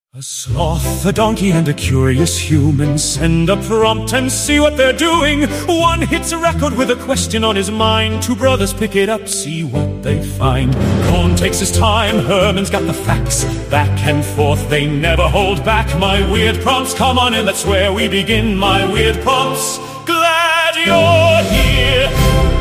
A sloth, a donkey, and a curious human send a prompt and see what they're doing. One hits a record with a question on his mind. Two brothers pick it up, see what they find. Cohn takes his time, Herman's got the facts. Back and forth, they never hold back. My weird prompts, come on in, that's where we begin. My weird prompts, glad you're here.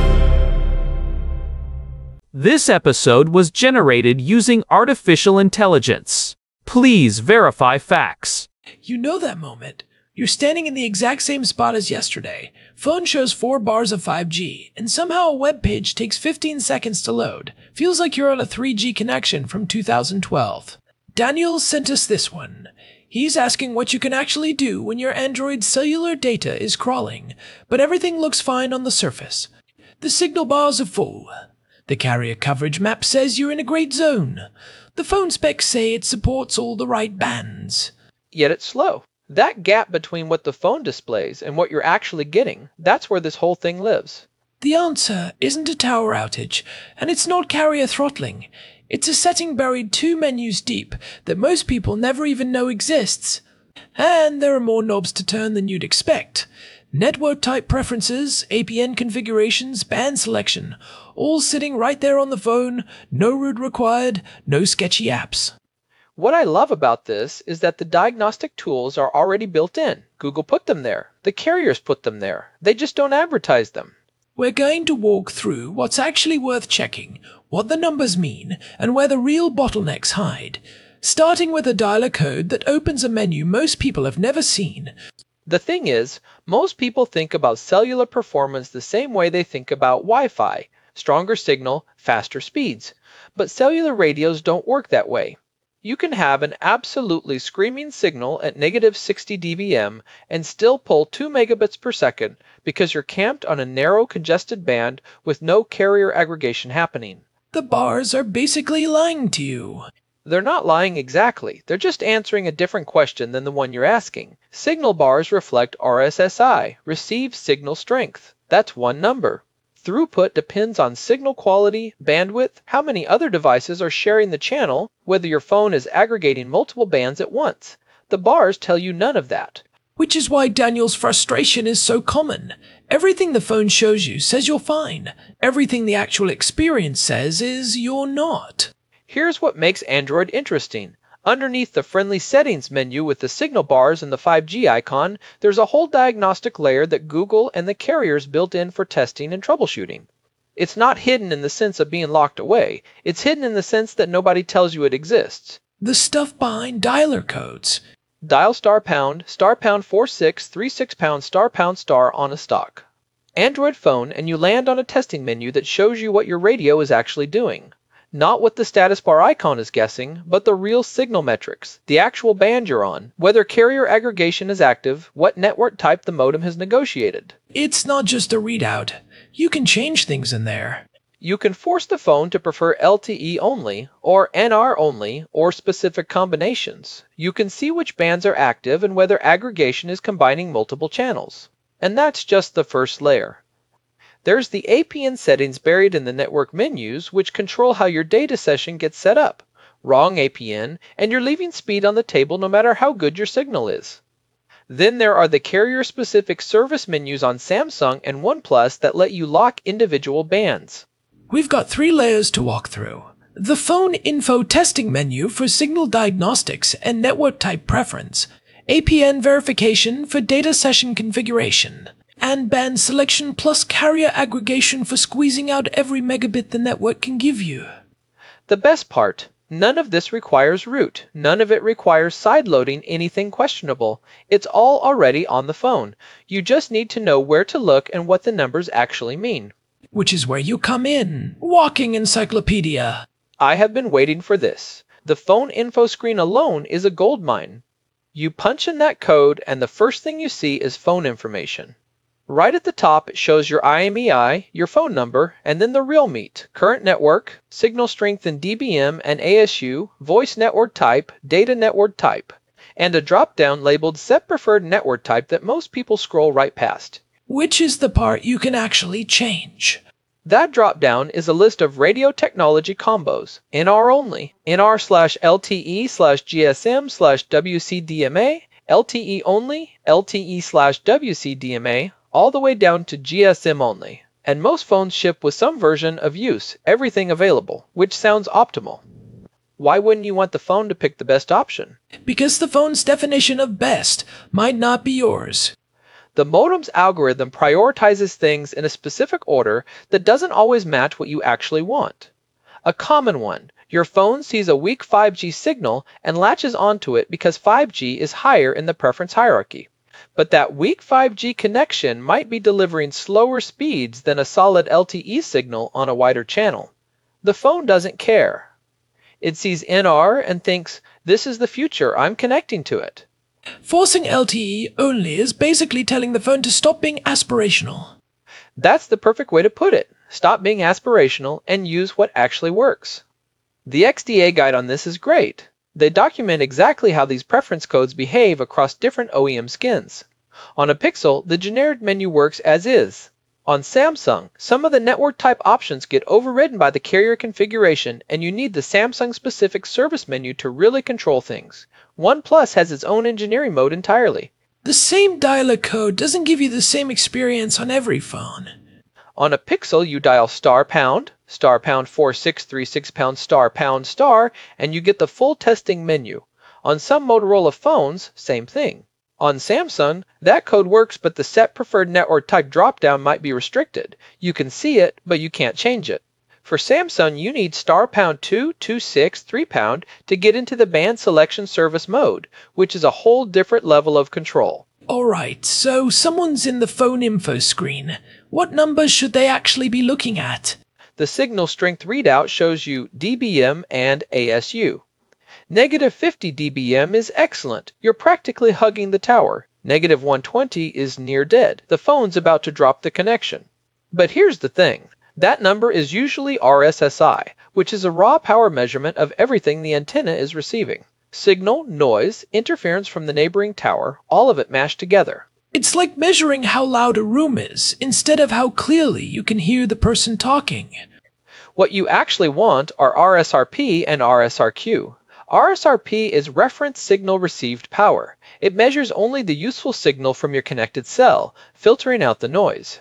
This episode was generated using artificial intelligence. Please verify facts. You know that moment. You're standing in the exact same spot as yesterday. Phone shows 4 bars of 5G, and somehow a web page takes 15 seconds to load. Feels like you're on a 3G connection from 2012. Daniel sent us this one. He's asking what you can actually do when your Android's cellular data is crawling, but everything looks fine on the surface. The signal bars are full. The carrier coverage map says you're in a great zone. The phone specs say it supports all the right bands. Yet it's slow. That gap between what the phone displays and what you're actually getting, that's where this whole thing lives. The answer isn't a tower outage, and it's not carrier throttling. It's a setting buried 2 menus deep that most people never even know exists. And there are more knobs to turn than you'd expect. Network type preferences, APN configurations, band selection, all sitting right there on the phone, no root required, no sketchy apps. What I love about this is that the diagnostic tools are already built in. Google put them there. The carriers put them there. They just don't advertise them. We're going to walk through what's actually worth checking, what the numbers mean, and where the real bottlenecks hide. Starting with a dialer code that opens a menu most people have never seen. The thing is, most people think about cellular performance the same way they think about Wi-Fi. Stronger signal, faster speeds. But cellular radios don't work that way. You can have an absolutely screaming signal at -60 dBm and still pull 2 megabits per second because you're camped on a narrow congested band with no carrier aggregation happening. The bars are basically lying to you. They're not lying exactly. They're just answering a different question than the one you're asking. Signal bars reflect RSSI, received signal strength. That's one number. Throughput depends on signal quality, bandwidth, how many other devices are sharing the channel, whether your phone is aggregating multiple bands at once. The bars tell you none of that. Which is why Daniel's frustration is so common. Everything the phone shows you says you're fine. Everything the actual experience says is you're not. Here's what makes Android interesting. Underneath the friendly settings menu with the signal bars and the 5G icon, there's a whole diagnostic layer that Google and the carriers built in for testing and troubleshooting. It's not hidden in the sense of being locked away. It's hidden in the sense that nobody tells you it exists. The stuff behind dialer codes. Dial *#, *46, 36 # star on a stock. Android phone, and you land on a testing menu that shows you what your radio is actually doing. Not what the status bar icon is guessing, but the real signal metrics, the actual band you're on, whether carrier aggregation is active, what network type the modem has negotiated. It's not just a readout. You can change things in there. You can force the phone to prefer LTE only, or NR only, or specific combinations. You can see which bands are active and whether aggregation is combining multiple channels. And that's just the first layer. There's the APN settings buried in the network menus, which control how your data session gets set up. Wrong APN, and you're leaving speed on the table no matter how good your signal is. Then there are the carrier-specific service menus on Samsung and OnePlus that let you lock individual bands. We've got 3 layers to walk through. The phone info testing menu for signal diagnostics and network type preference. APN verification for data session configuration. And band selection plus carrier aggregation for squeezing out every megabit the network can give you. The best part, none of this requires root. None of it requires sideloading anything questionable. It's all already on the phone. You just need to know where to look and what the numbers actually mean. Which is where you come in. Walking encyclopedia. I have been waiting for this. The phone info screen alone is a goldmine. You punch in that code and the first thing you see is phone information. Right at the top, it shows your IMEI, your phone number, and then the real meat, current network, signal strength in dBm and ASU, voice network type, data network type, and a drop-down labeled Set Preferred Network Type that most people scroll right past. Which is the part you can actually change. That drop-down is a list of radio technology combos, NR only, NR/LTE/GSM/WCDMA, LTE only, LTE/WCDMA, all the way down to GSM only. And most phones ship with some version of use, everything available, which sounds optimal. Why wouldn't you want the phone to pick the best option? Because the phone's definition of best might not be yours. The modem's algorithm prioritizes things in a specific order that doesn't always match what you actually want. A common one, your phone sees a weak 5G signal and latches onto it because 5G is higher in the preference hierarchy. But that weak 5G connection might be delivering slower speeds than a solid LTE signal on a wider channel. The phone doesn't care. It sees NR and thinks, this is the future, I'm connecting to it. Forcing LTE only is basically telling the phone to stop being aspirational. That's the perfect way to put it. Stop being aspirational and use what actually works. The XDA guide on this is great. They document exactly how these preference codes behave across different OEM skins. On a Pixel, the generic menu works as is. On Samsung, some of the network type options get overridden by the carrier configuration, and you need the Samsung-specific service menu to really control things. OnePlus has its own engineering mode entirely. The same dialer code doesn't give you the same experience on every phone. On a Pixel, you dial star pound 4636 star, and you get the full testing menu. On some Motorola phones, same thing. On Samsung, that code works, but the set preferred network type dropdown might be restricted. You can see it, but you can't change it. For Samsung, you need star pound 226 3 pound to get into the band selection service mode, which is a whole different level of control. Alright, so someone's in the phone info screen. What numbers should they actually be looking at? The signal strength readout shows you dBm and ASU. Negative 50 dBm is excellent. You're practically hugging the tower. Negative 120 is near dead. The phone's about to drop the connection. But here's the thing. That number is usually RSSI, which is a raw power measurement of everything the antenna is receiving. Signal, noise, interference from the neighboring tower, all of it mashed together. It's like measuring how loud a room is, instead of how clearly you can hear the person talking. What you actually want are RSRP and RSRQ. RSRP is reference signal received power. It measures only the useful signal from your connected cell, filtering out the noise.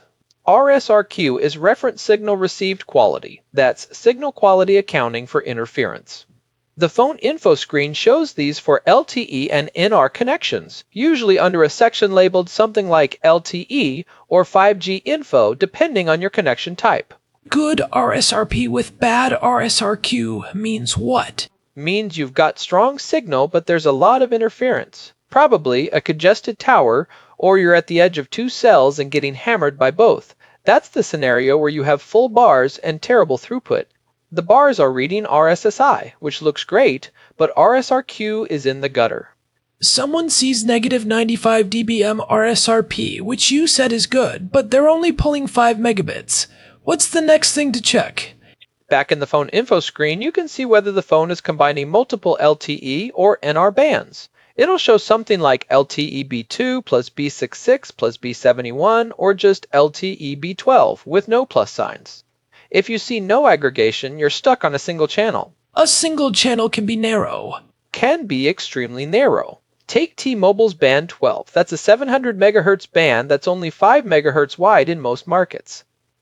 RSRQ is reference signal received quality. That's signal quality accounting for interference. The phone info screen shows these for LTE and NR connections, usually under a section labeled something like LTE or 5G info depending on your connection type. Good RSRP with bad RSRQ means what? Means you've got strong signal, but there's a lot of interference. Probably a congested tower, or you're at the edge of two cells and getting hammered by both. That's the scenario where you have full bars and terrible throughput. The bars are reading RSSI, which looks great, but RSRQ is in the gutter. Someone sees negative 95 dBm RSRP, which you said is good, but they're only pulling 5 megabits. What's the next thing to check? Back in the phone info screen, you can see whether the phone is combining multiple LTE or NR bands. It'll show something like LTE B2 plus B66 plus B71 or just LTE B12 with no plus signs. If you see no aggregation, you're stuck on a single channel. A single channel can be narrow. Can be extremely narrow. Take T-Mobile's band 12. That's a 700 MHz band that's only 5 MHz wide in most markets.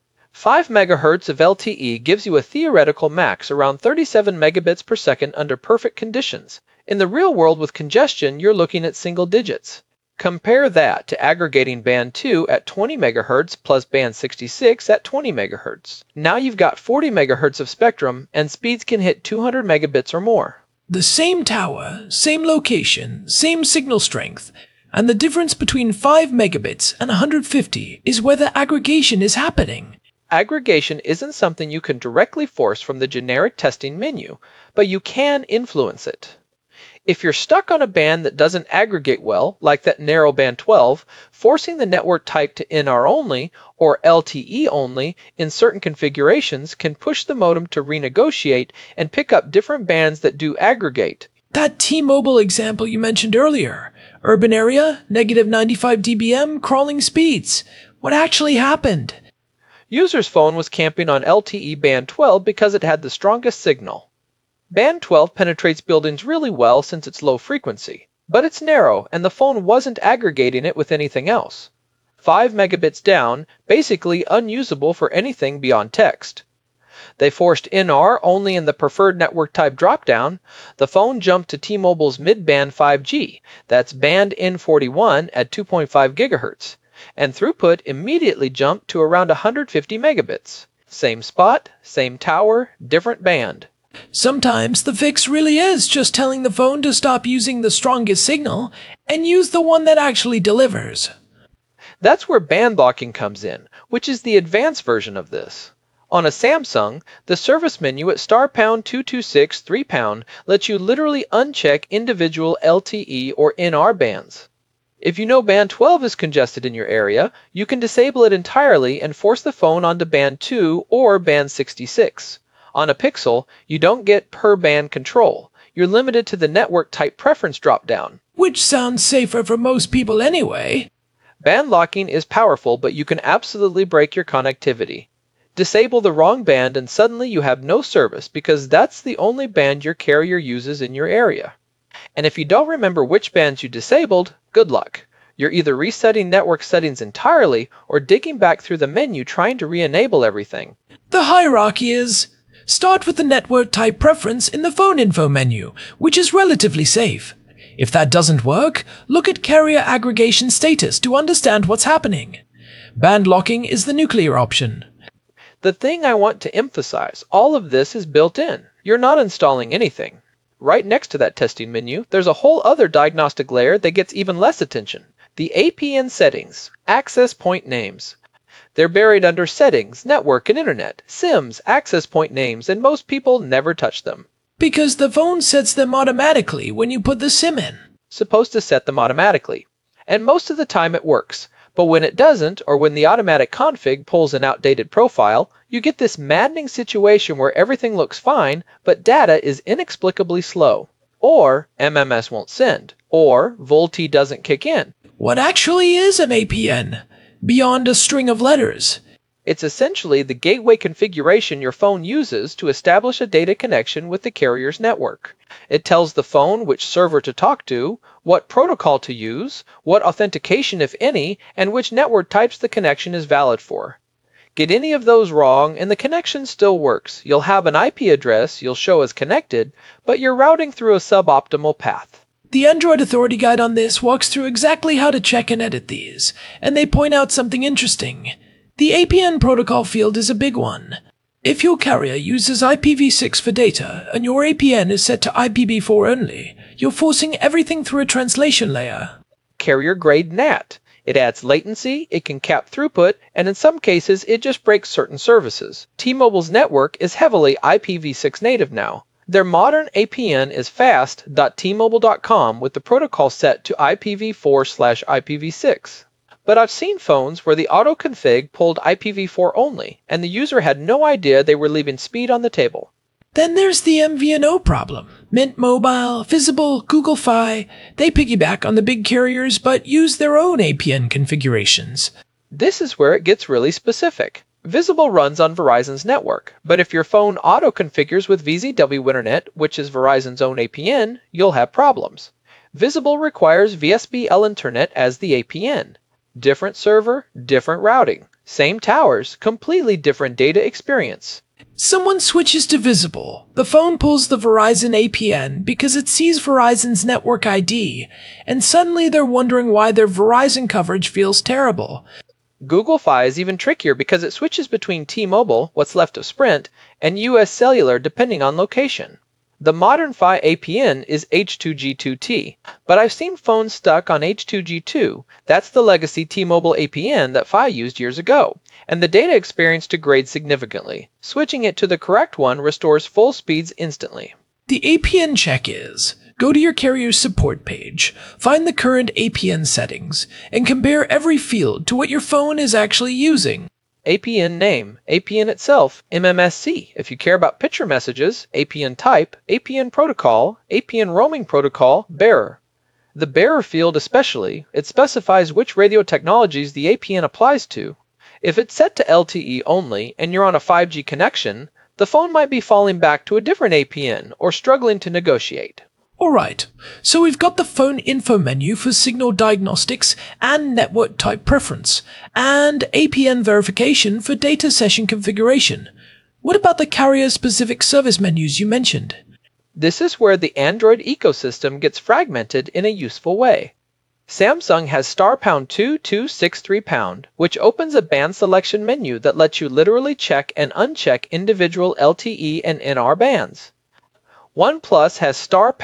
5 MHz of LTE gives you a theoretical max around 37 megabits per second under perfect conditions. In the real world with congestion, you're looking at single digits. Compare that to aggregating band 2 at 20 MHz plus band 66 at 20 MHz. Now you've got 40 MHz of spectrum and speeds can hit 200 megabits or more. The same tower, same location, same signal strength, and the difference between 5 megabits and 150 is where the aggregation is happening. Aggregation isn't something you can directly force from the generic testing menu, but you can influence it. If you're stuck on a band that doesn't aggregate well, like that narrow band 12, forcing the network type to NR only or LTE only in certain configurations can push the modem to renegotiate and pick up different bands that do aggregate. That T-Mobile example you mentioned earlier. Urban area, negative 95 dBm, crawling speeds. What actually happened? User's phone was camping on LTE band 12 because it had the strongest signal. Band 12 penetrates buildings really well since it's low frequency, but it's narrow and the phone wasn't aggregating it with anything else. 5 megabits down, basically unusable for anything beyond text. They forced NR only in the preferred network type dropdown. The phone jumped to T-Mobile's mid-band 5G, that's band N41 at 2.5 GHz, and throughput immediately jumped to around 150 megabits. Same spot, same tower, different band. Sometimes the fix really is just telling the phone to stop using the strongest signal and use the one that actually delivers. That's where band locking comes in, which is the advanced version of this. On a Samsung, the service menu at *226 £3 lets you literally uncheck individual LTE or NR bands. If you know band 12 is congested in your area, you can disable it entirely and force the phone onto band 2 or band 66. On a Pixel, you don't get per band control. You're limited to the network type preference dropdown. Which sounds safer for most people anyway. Band locking is powerful, but you can absolutely break your connectivity. Disable the wrong band and suddenly you have no service because that's the only band your carrier uses in your area. And if you don't remember which bands you disabled, good luck. You're either resetting network settings entirely or digging back through the menu trying to re-enable everything. The hierarchy is: start with the network type preference in the phone info menu, which is relatively safe. If that doesn't work, look at carrier aggregation status to understand what's happening. Band locking is the nuclear option. The thing I want to emphasize, all of this is built in. You're not installing anything. Right next to that testing menu, there's a whole other diagnostic layer that gets even less attention. The APN settings, access point names. They're buried under settings, network and internet, SIMs, access point names, and most people never touch them. Because the phone sets them automatically when you put the SIM in. Supposed to set them automatically. And most of the time it works. But when it doesn't, or when the automatic config pulls an outdated profile, you get this maddening situation where everything looks fine, but data is inexplicably slow. Or MMS won't send. Or VoLTE doesn't kick in. What actually is an APN? Beyond a string of letters. It's essentially the gateway configuration your phone uses to establish a data connection with the carrier's network. It tells the phone which server to talk to, what protocol to use, what authentication, if any, and which network types the connection is valid for. Get any of those wrong and the connection still works. You'll have an IP address you'll show as connected, but you're routing through a suboptimal path. The Android Authority Guide on this walks through exactly how to check and edit these, and they point out something interesting. The APN protocol field is a big one. If your carrier uses IPv6 for data and your APN is set to IPv4 only, you're forcing everything through a translation layer. Carrier-grade NAT. It adds latency, it can cap throughput, and in some cases it just breaks certain services. T-Mobile's network is heavily IPv6 native now. Their modern APN is fast.tmobile.com with the protocol set to IPv4/IPv6. But I've seen phones where the auto-config pulled IPv4 only, and the user had no idea they were leaving speed on the table. Then there's the MVNO problem. Mint Mobile, Visible, Google Fi, they piggyback on the big carriers but use their own APN configurations. This is where it gets really specific. Visible runs on Verizon's network, but if your phone auto-configures with VZW Internet, which is Verizon's own APN, you'll have problems. Visible requires VSBL Internet as the APN. Different server, different routing. Same towers, completely different data experience. Someone switches to Visible. The phone pulls the Verizon APN because it sees Verizon's network ID, and suddenly they're wondering why their Verizon coverage feels terrible. Google Fi is even trickier because it switches between T-Mobile, what's left of Sprint, and US Cellular depending on location. The modern Fi APN is H2G2T, but I've seen phones stuck on H2G2, that's the legacy T-Mobile APN that Fi used years ago, and the data experience degrades significantly. Switching it to the correct one restores full speeds instantly. The APN check is: go to your carrier's support page, find the current APN settings, and compare every field to what your phone is actually using. APN name, APN itself, MMSC. If you care about picture messages, APN type, APN protocol, APN roaming protocol, bearer. The bearer field especially, it specifies which radio technologies the APN applies to. If it's set to LTE only and you're on a 5G connection, the phone might be falling back to a different APN or struggling to negotiate. Alright, so we've got the phone info menu for signal diagnostics and network type preference, and APN verification for data session configuration. What about the carrier-specific service menus you mentioned? This is where the Android ecosystem gets fragmented in a useful way. Samsung has *2263#, which opens a band selection menu that lets you literally check and uncheck individual LTE and NR bands. OnePlus has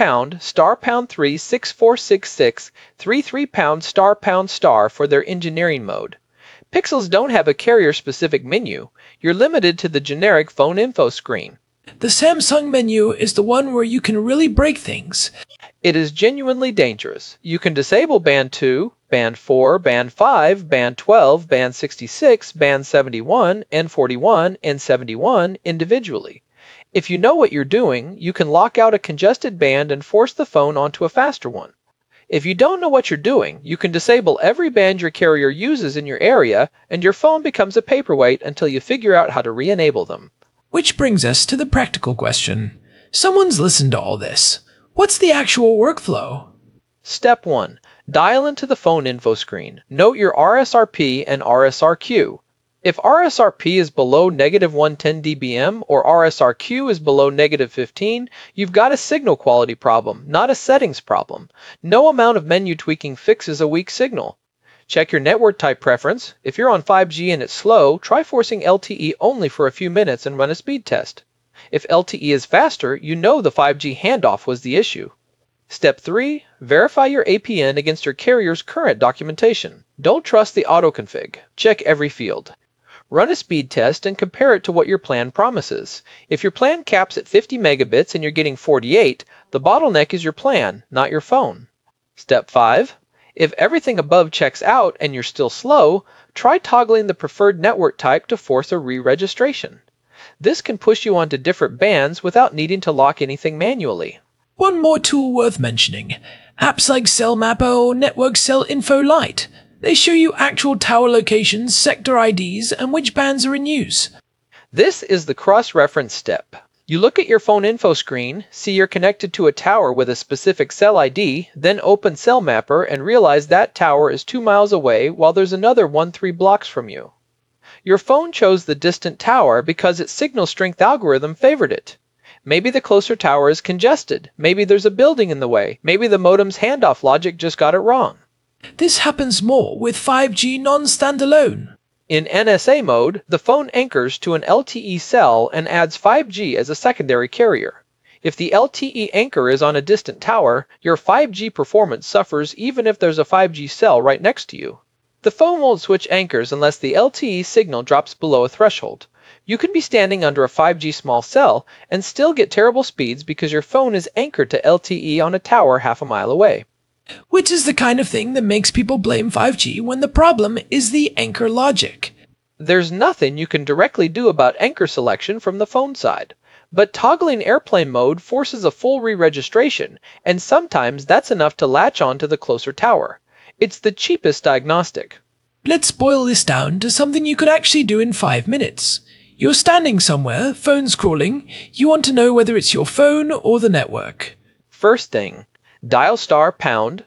***3646633# for their engineering mode. Pixels don't have a carrier-specific menu. You're limited to the generic phone info screen. The Samsung menu is the one where you can really break things. It is genuinely dangerous. You can disable Band 2, Band 4, Band 5, Band 12, Band 66, Band 71, N41, and 71 individually. If you know what you're doing, you can lock out a congested band and force the phone onto a faster one. If you don't know what you're doing, you can disable every band your carrier uses in your area, and your phone becomes a paperweight until you figure out how to re-enable them. Which brings us to the practical question. Someone's listened to all this. What's the actual workflow? Step 1. Dial into the phone info screen. Note your RSRP and RSRQ. If RSRP is below -110 dBm or RSRQ is below -15, you've got a signal quality problem, not a settings problem. No amount of menu tweaking fixes a weak signal. Check your network type preference. If you're on 5G and it's slow, try forcing LTE only for a few minutes and run a speed test. If LTE is faster, you know the 5G handoff was the issue. Step 3. Verify your APN against your carrier's current documentation. Don't trust the autoconfig. Check every field. Run a speed test and compare it to what your plan promises. If your plan caps at 50 megabits and you're getting 48, the bottleneck is your plan, not your phone. Step 5. If everything above checks out and you're still slow, try toggling the preferred network type to force a re-registration. This can push you onto different bands without needing to lock anything manually. One more tool worth mentioning. Apps like CellMapper or Network Cell Info Lite. They show you actual tower locations, sector IDs, and which bands are in use. This is the cross-reference step. You look at your phone info screen, see you're connected to a tower with a specific cell ID, then open CellMapper and realize that tower is 2 miles away while there's another 1-3 blocks from you. Your phone chose the distant tower because its signal strength algorithm favored it. Maybe the closer tower is congested. Maybe there's a building in the way. Maybe the modem's handoff logic just got it wrong. This happens more with 5G non-standalone. In NSA mode, the phone anchors to an LTE cell and adds 5G as a secondary carrier. If the LTE anchor is on a distant tower, your 5G performance suffers even if there's a 5G cell right next to you. The phone won't switch anchors unless the LTE signal drops below a threshold. You can be standing under a 5G small cell and still get terrible speeds because your phone is anchored to LTE on a tower half a mile away. Which is the kind of thing that makes people blame 5G when the problem is the anchor logic. There's nothing you can directly do about anchor selection from the phone side, but toggling airplane mode forces a full re-registration, and sometimes that's enough to latch on to the closer tower. It's the cheapest diagnostic. Let's boil this down to something you could actually do in 5 minutes. You're standing somewhere, phone scrolling, you want to know whether it's your phone or the network. First thing, dial *##4636#,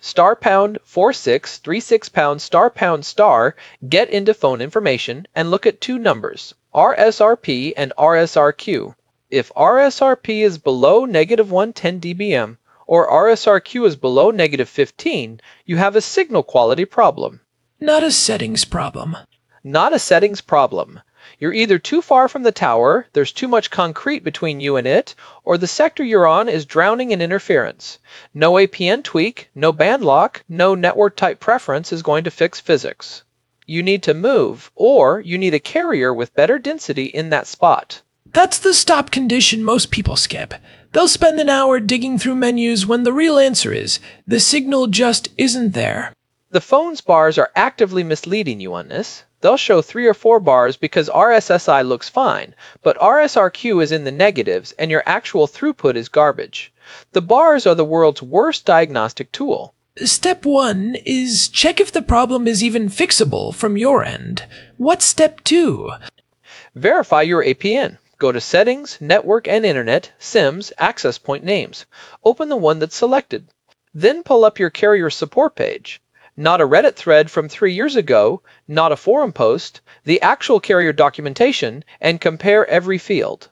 *##, get into phone information, and look at two numbers, RSRP and RSRQ. If RSRP is below -110 dBm, or RSRQ is below -15, you have a signal quality problem. Not a settings problem. Not a settings problem. You're either too far from the tower, there's too much concrete between you and it, or the sector you're on is drowning in interference. No APN tweak, no band lock, no network type preference is going to fix physics. You need to move, or you need a carrier with better density in that spot. That's the stop condition most people skip. They'll spend an hour digging through menus when the real answer is, the signal just isn't there. The phone's bars are actively misleading you on this. They'll show 3 or 4 bars because RSSI looks fine, but RSRQ is in the negatives and your actual throughput is garbage. The bars are the world's worst diagnostic tool. Step 1 is check if the problem is even fixable from your end. What's step 2? Verify your APN. Go to Settings, Network and Internet, SIMs, Access Point Names. Open the one that's selected. Then pull up your carrier support page. Not a Reddit thread from 3 years ago, not a forum post, the actual carrier documentation, and compare every field.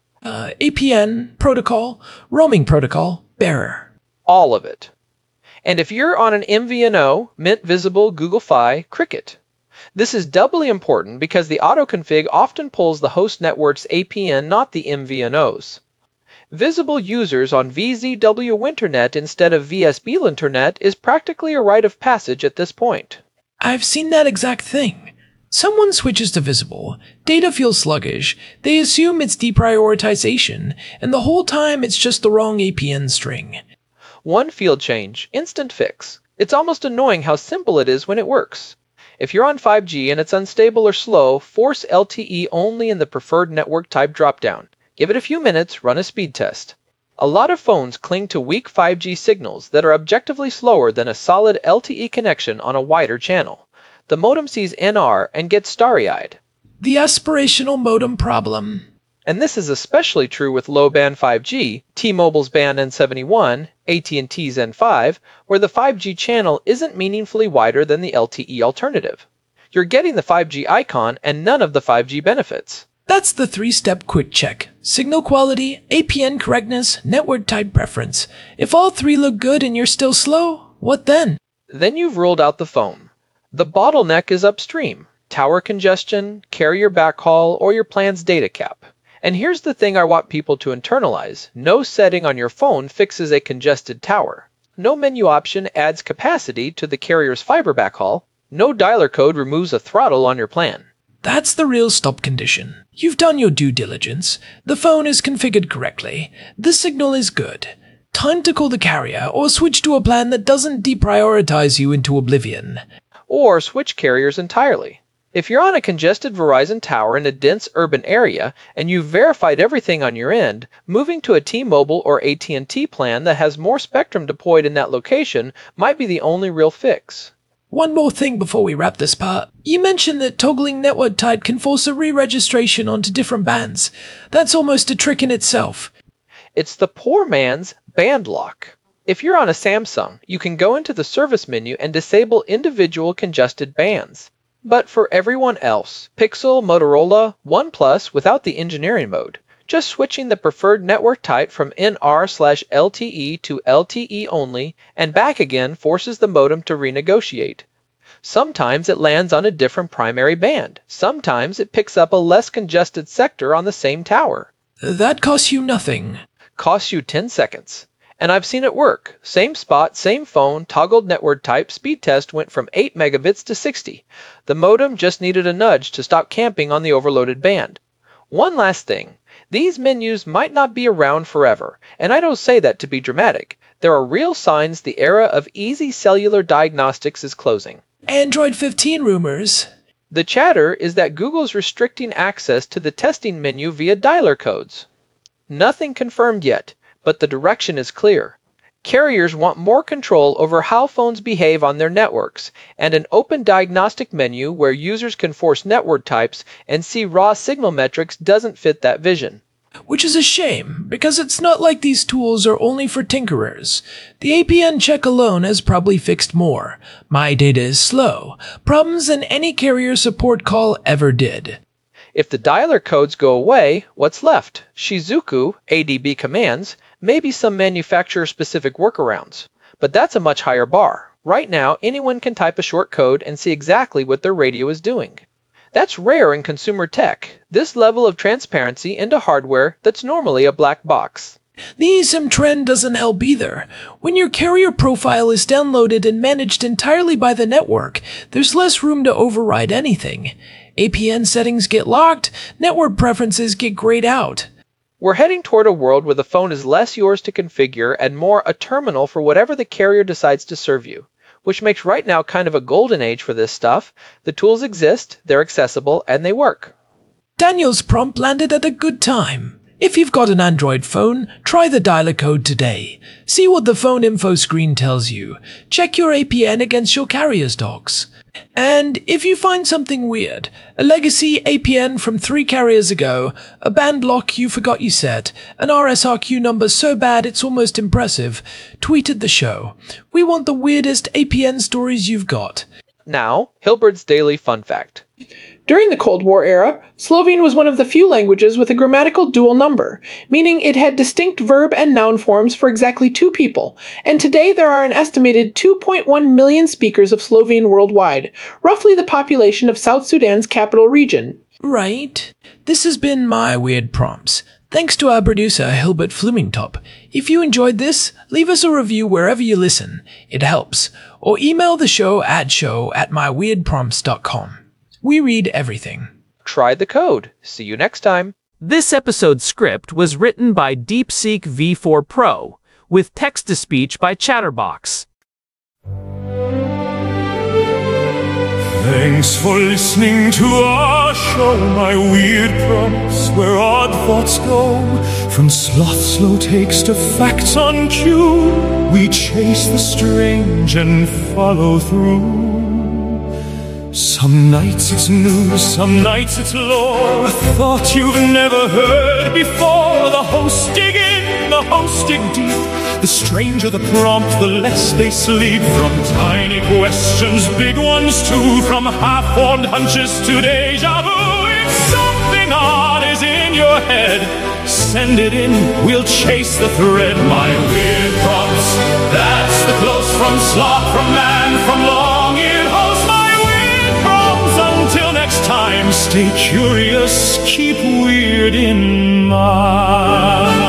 APN, protocol, roaming protocol, bearer. All of it. And if you're on an MVNO, Mint, Visible, Google Fi, Cricket. This is doubly important because the autoconfig often pulls the host network's APN, not the MVNO's. Visible users on VZW Winternet instead of VSB Linternet is practically a rite of passage at this point. I've seen that exact thing. Someone switches to Visible, data feels sluggish, they assume it's deprioritization, and the whole time it's just the wrong APN string. One field change, instant fix. It's almost annoying how simple it is when it works. If you're on 5G and it's unstable or slow, force LTE only in the preferred network type dropdown. Give it a few minutes, run a speed test. A lot of phones cling to weak 5G signals that are objectively slower than a solid LTE connection on a wider channel. The modem sees NR and gets starry-eyed. The aspirational modem problem. And this is especially true with low-band 5G, T-Mobile's band N71, AT&T's N5, where the 5G channel isn't meaningfully wider than the LTE alternative. You're getting the 5G icon and none of the 5G benefits. That's the 3-step quick check. Signal quality, APN correctness, network type preference. If all 3 look good and you're still slow, what then? Then you've ruled out the phone. The bottleneck is upstream. Tower congestion, carrier backhaul, or your plan's data cap. And here's the thing I want people to internalize. No setting on your phone fixes a congested tower. No menu option adds capacity to the carrier's fiber backhaul. No dialer code removes a throttle on your plan. That's the real stop condition. You've done your due diligence. The phone is configured correctly. The signal is good. Time to call the carrier or switch to a plan that doesn't deprioritize you into oblivion. Or switch carriers entirely. If you're on a congested Verizon tower in a dense urban area and you've verified everything on your end, moving to a T-Mobile or AT&T plan that has more spectrum deployed in that location might be the only real fix. One more thing before we wrap this part. You mentioned that toggling network type can force a re-registration onto different bands. That's almost a trick in itself. It's the poor man's band lock. If you're on a Samsung, you can go into the service menu and disable individual congested bands. But for everyone else, Pixel, Motorola, OnePlus without the engineering mode, just switching the preferred network type from NR/LTE to LTE only and back again forces the modem to renegotiate. Sometimes it lands on a different primary band. Sometimes it picks up a less congested sector on the same tower. That costs you nothing. Costs you 10 seconds. And I've seen it work. Same spot, same phone, toggled network type, speed test went from 8 megabits to 60. The modem just needed a nudge to stop camping on the overloaded band. One last thing. These menus might not be around forever, and I don't say that to be dramatic. There are real signs the era of easy cellular diagnostics is closing. Android 15 rumors. The chatter is that Google's restricting access to the testing menu via dialer codes. Nothing confirmed yet, but the direction is clear. Carriers want more control over how phones behave on their networks, and an open diagnostic menu where users can force network types and see raw signal metrics doesn't fit that vision. Which is a shame, because it's not like these tools are only for tinkerers. The APN check alone has probably fixed more. My data is slow. Problems than any carrier support call ever did. If the dialer codes go away, what's left? Shizuku, ADB commands, maybe some manufacturer-specific workarounds. But that's a much higher bar. Right now, anyone can type a short code and see exactly what their radio is doing. That's rare in consumer tech, this level of transparency into hardware that's normally a black box. The eSIM trend doesn't help either. When your carrier profile is downloaded and managed entirely by the network, there's less room to override anything. APN settings get locked, network preferences get grayed out. We're heading toward a world where the phone is less yours to configure and more a terminal for whatever the carrier decides to serve you, which makes right now kind of a golden age for this stuff. The tools exist, they're accessible, and they work. Daniel's prompt landed at a good time. If you've got an Android phone, try the dialer code today. See what the phone info screen tells you. Check your APN against your carrier's docs. And if you find something weird, a legacy APN from 3 carriers ago, a band lock you forgot you set, an RSRQ number so bad it's almost impressive, tweet at the show. We want the weirdest APN stories you've got. Now, Hilbert's Daily Fun Fact. During the Cold War era, Slovene was one of the few languages with a grammatical dual number, meaning it had distinct verb and noun forms for exactly 2 people, and today there are an estimated 2.1 million speakers of Slovene worldwide, roughly the population of South Sudan's capital region. Right. This has been my Weird Prompts. Thanks to our producer, Hilbert Flumingtop. If you enjoyed this, leave us a review wherever you listen. It helps. Or email the show@myweirdprompts.com. We read everything. Try the code. See you next time. This episode's script was written by DeepSeek V4 Pro, with text-to-speech by Chatterbox. Thanks for listening to our show, My Weird Prompts, where odd thoughts go. From sloth slow takes to facts on cue, we chase the strange and follow through. Some nights it's news, some nights it's lore, a thought you've never heard before. The hosts dig in, the hosts dig deep. The stranger the prompt, the less they sleep. From tiny questions, big ones too, from half-formed hunches to deja vu. If something odd is in your head, send it in, we'll chase the thread. My Weird Prompts, that's the close from sloth, from man, from long-eared host. My Weird Prompts, until next time, stay curious, keep weird in mind.